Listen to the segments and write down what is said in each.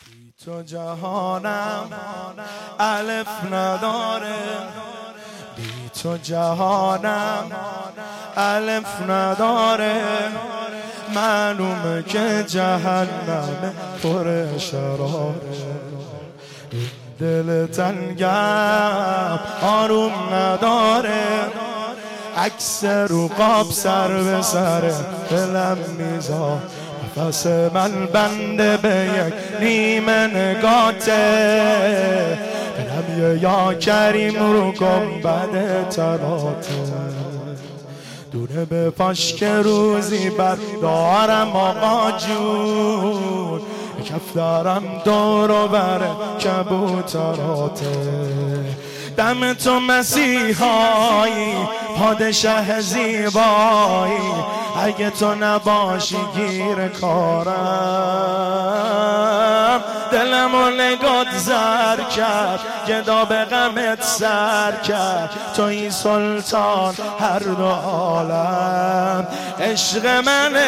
تو جهانم الف نداره، بی تو جهانم الف نداره. معلومه که جهنم پر شراره. دل تنگم آروم نداره، عکس رو قاب سر به سر دلم میذار. نفس من بنده به یک نیمه نگاته، دلم یه یا کریم رو گنبد تراته. دونه به پاش که روزی بر دارم آقا جون، کف دارم دور و بر کبوتراته. دم تو مسیحایی پادشه زیبایی، اگه تو نباشی گیر کارم. دلمو نگات زر کرد، گدا به غمت سر کرد. توی سلطان هر دو عالم. عشق منه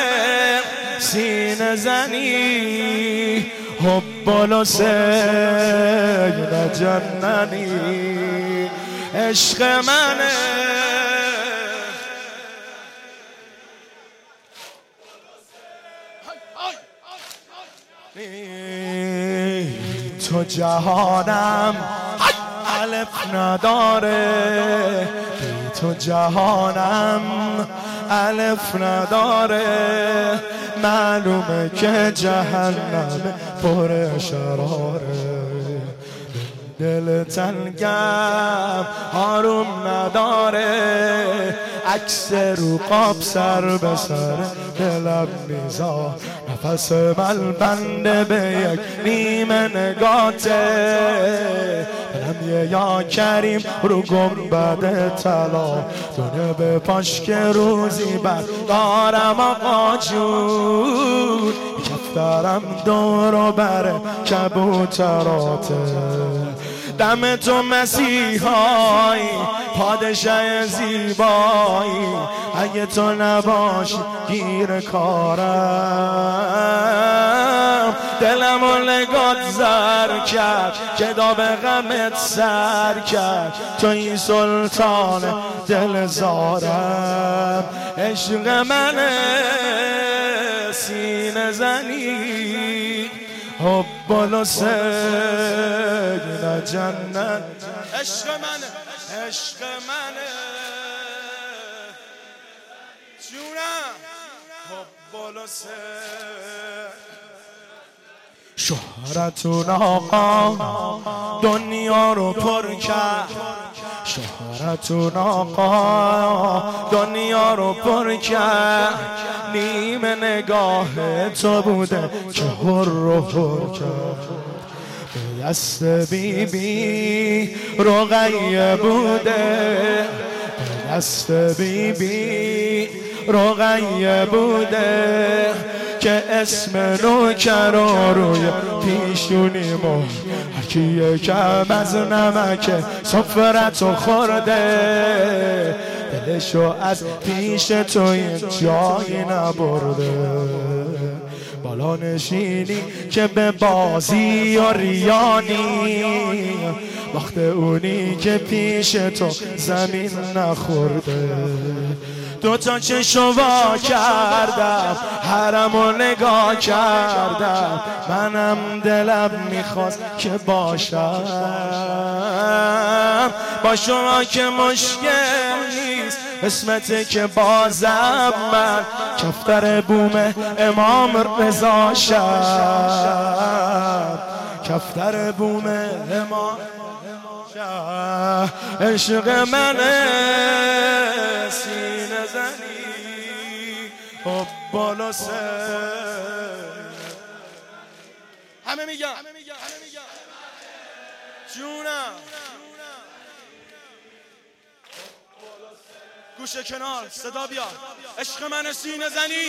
سینه زنی، حب الحسین جننی. عشق منه تو جهانم الف نداره، بی تو جهانم الف نداره. معلومه که جهنم پر شراره. دل تنگم آروم نداره، عکس رو قاب سر به سر دلم میذار. نفس من بنده به یک نیمه نگاته، دلم یه یا کریم رو گنبد طلا. دونه به پاش که روزی بر دارم آقا جون، کف دارم دور و بر کبوتراته. دم تو مسیحایی پادشه زیبایی، اگه تو نباشی گیر کارم. دلمو نگات زر کرد، گدا به غمت سر کرد. توی سلطان دل زارم. عشق منه سینه زنی، حب الحسین جنت. عشق منه عشق منه جونم، حب الحسین. شهرتون آقا دنیا رو پر کرد، شهرتون آقا دنیا رو پر کرد. نیمه نگاه تو بوده که هر رو پر کرد. به دست بی بی رقیه بوده، به دست بی بی رقیه بوده، که اسم نوکر رو روی پیشونی مون. هرکی یکم از نمک سفرتو خورده، دلشو از پیش توی جایی نبرده. بالا نشینی که به بازی و ریانی، وقت اونی که پیش تو زمین نخورده. دوتا چشم وا کردم، حرمو نگاه کردم. منم دلم میخواست که باشم با شما، که مشکل نیست قسمته که بازم من کفتر بوم امام رضا شم. کفتر بوم امام شم. عشق منه سینه زنی، حب الحسین. همه میگم جونم. گوشه کنار صدا بیا. عشق من سینه زنی.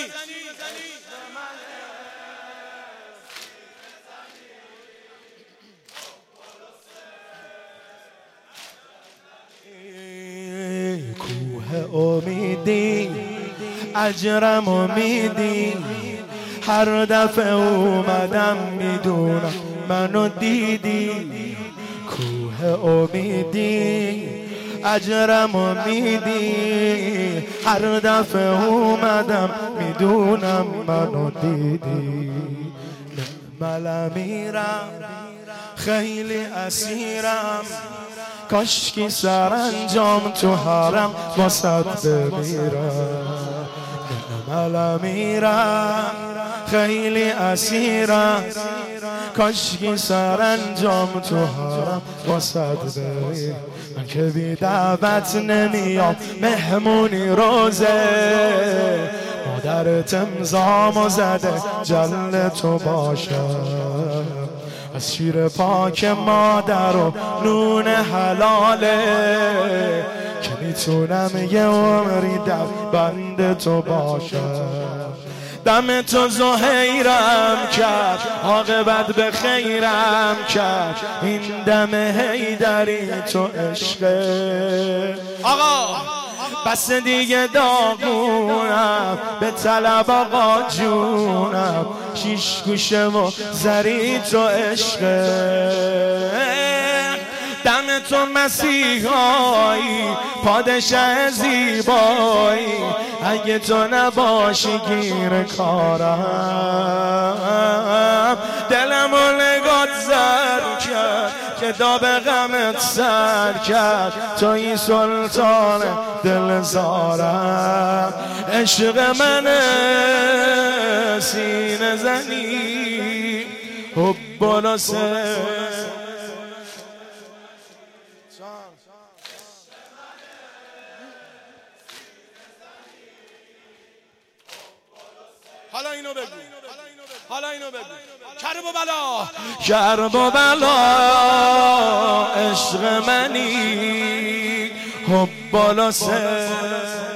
کوه امیدی اجرم امیدی، هر دفعه اومدم میدونم منو دیدی، کوه امیدی اجرمو میدی. هر دفعه اومدم میدونم منو دیدی. نمل میرم خیلی اسیرم، کاشکی سرانجام تو حرم واسط بمیرم. نمل میرم خیلی اسیرم، کاشکی سرانجام تو حرم واسط بمیرم. من که بی دعوت نمیام مهمونی روزه، مادرت امضامو زده جل تو باشم. از شیر پاک مادر و نون حلاله که میتونم یه عمری در بند تو باشم. دم تو زهیرم کرد، عاقبت به خیرم کرد، این دم حیدری تو عشقه. آقا بس دیگه داغونم، به طلب آقا جونم، شیش گوشه و زری تو عشقه. دم تو مسیحایی، پادشه زیبایی، اگه تو نباشی گیر کارم. دلمو نگات زر کرد که داب غمت سر کرد، توی سلطان دل زارم. عشق منه سینه زنی حب و نسه. حالا اینو بگو، حالا اینو بگو. کرب و بلا، کرب و بلا عشق منی حب و نسه.